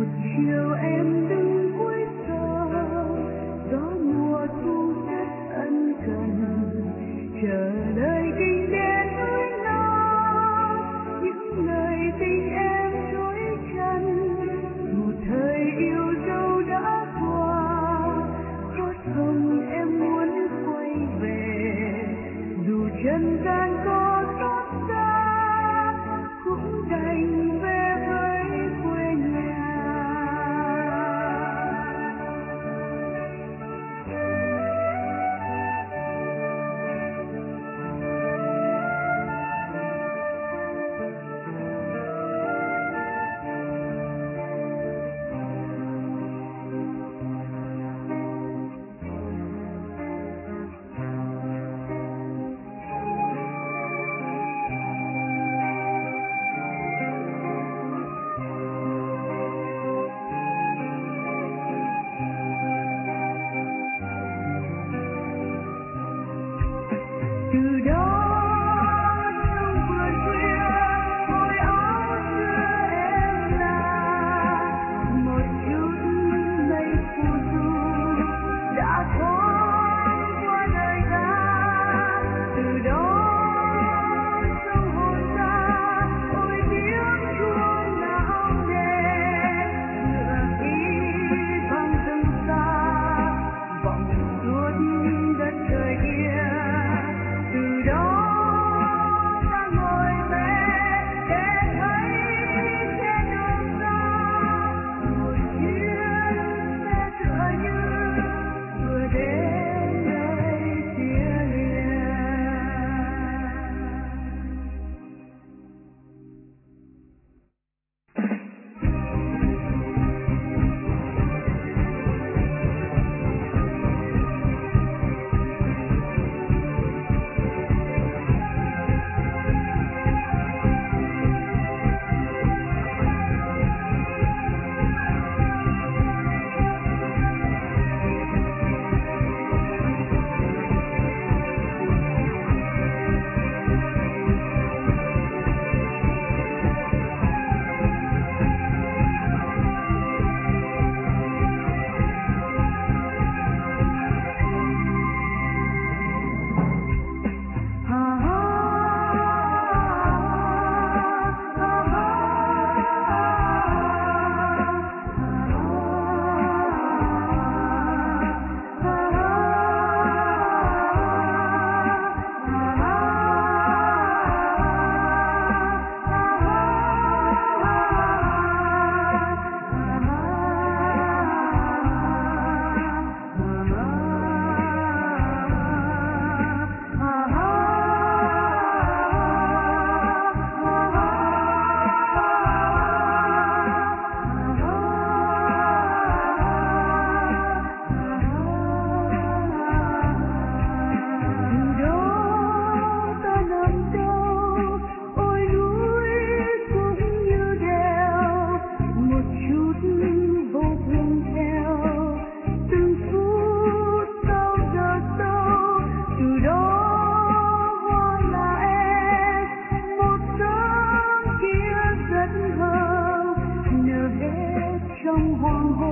chiều em đứng cuối giờ gió mùa thu rất ân cần chờ đợi tình đến núi non những lời tình em dối chân một thời yêu dấu đã qua có sông em muốn quay về dù chân gian có xót xa cũng đành về với quê nhà. Từ đó trong vườn khuya môi áo xưa em là một chút mây phù du đã thoáng qua đời ta. Từ đó trong hồn ta ôi tiếng chuông não nề ngựa đi vang rừng xa vọng suốt đất trời kia. Từ đó ta ngồi về để thấy trên đường xa một chiếc xe tựa như vừa đến nơi phía liền. Trong hoàng hôn